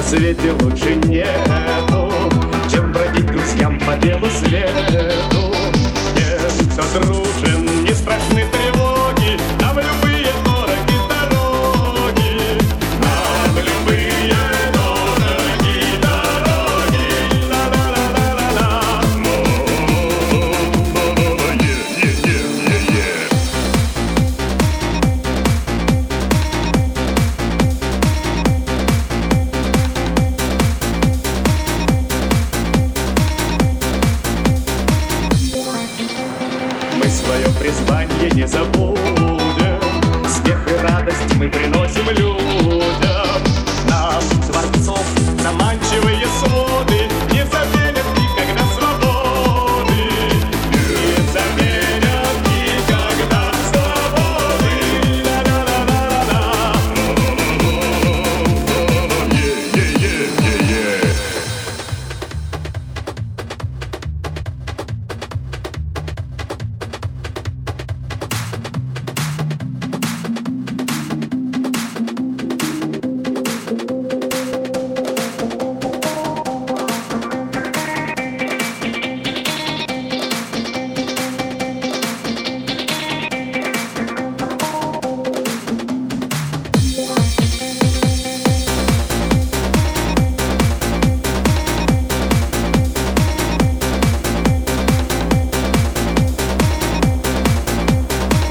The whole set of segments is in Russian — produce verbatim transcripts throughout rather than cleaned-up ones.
свете лучше нету, чем бродить грустям по белу свету. Тем, кто дружен, не страшны тревоги, нам любые дороги дороги, нам любые дороги дороги. Ла-ла-ла-ла-ла-ла. Мы свое призвание не забудем, смех и радость мы приносим людям. Наш Творцов заманчивые своды не заменят никогда свободы, не заменят никогда свободы. Ла-ла-ла-ла-ла.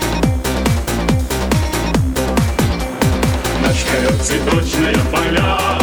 Наш корёт цветочная поля.